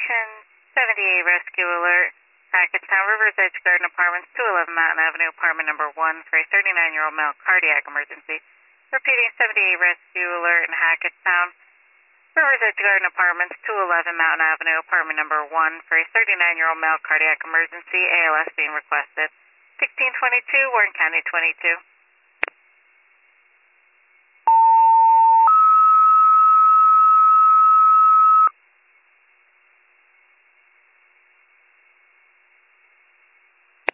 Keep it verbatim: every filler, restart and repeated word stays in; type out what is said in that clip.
Attention, seventy-eight Rescue Alert. Hackettstown Rivers Edge Garden Apartments, two eleven Mountain Avenue, apartment number one, for a thirty-nine-year-old male cardiac emergency. Repeating, seventy-eight Rescue Alert in Hackettstown Rivers Edge Garden Apartments, two eleven Mountain Avenue, apartment number one, for a thirty-nine-year-old male cardiac emergency. A L S being requested. sixteen twenty-two, Warren County twenty-two.